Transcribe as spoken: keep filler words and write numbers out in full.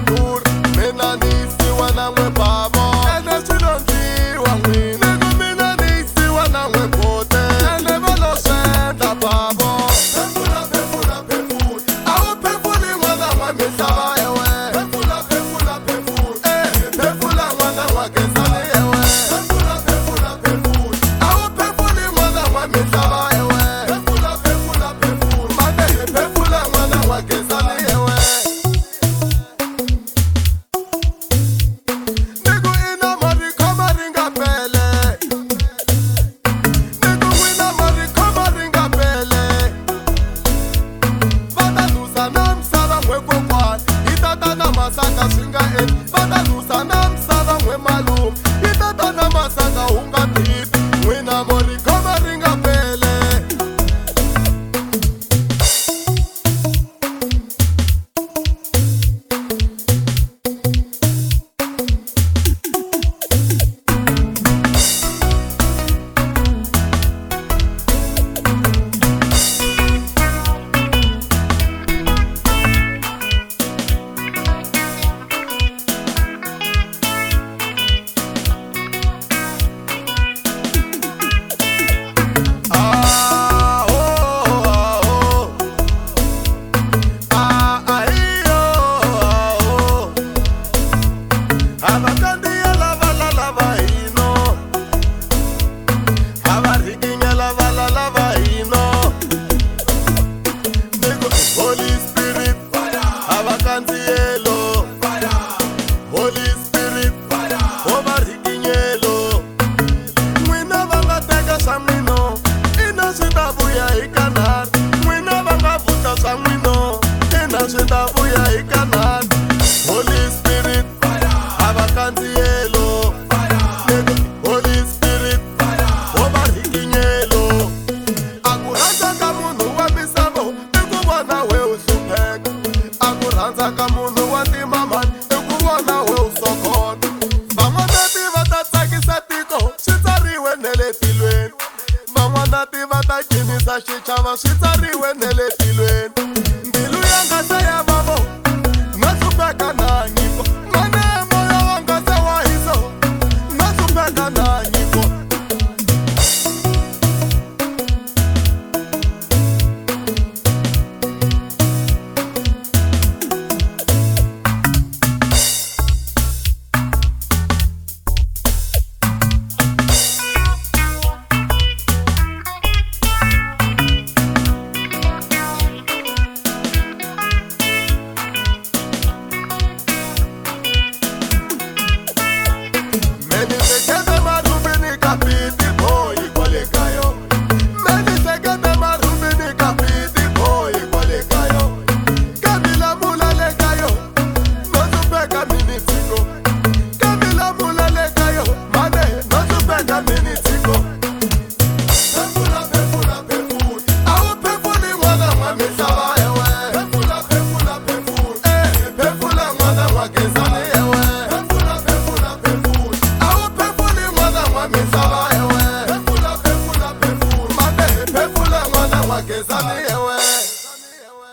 dur mina nisiwa na n'we bavo ene swilo ndliwa n'wina nego mina nisiwa na n'we bote ene va lo swendla bavo phefula phefula phefula a wu phefuli n'wana wa misava ewe phefula phefula phefula eh phefula n'wana wa Gezani ewe phefula phefula phefula a wu phefuli n'wana wa misava ewe phefula phefula phefula mane hi phefula n'wana wa Gezani ewe nego ina mari khoma ringa pele nego wina mari khoma ringa pele vata nusa na misava n'we kokwani hi tata na masaka swi nga endli vata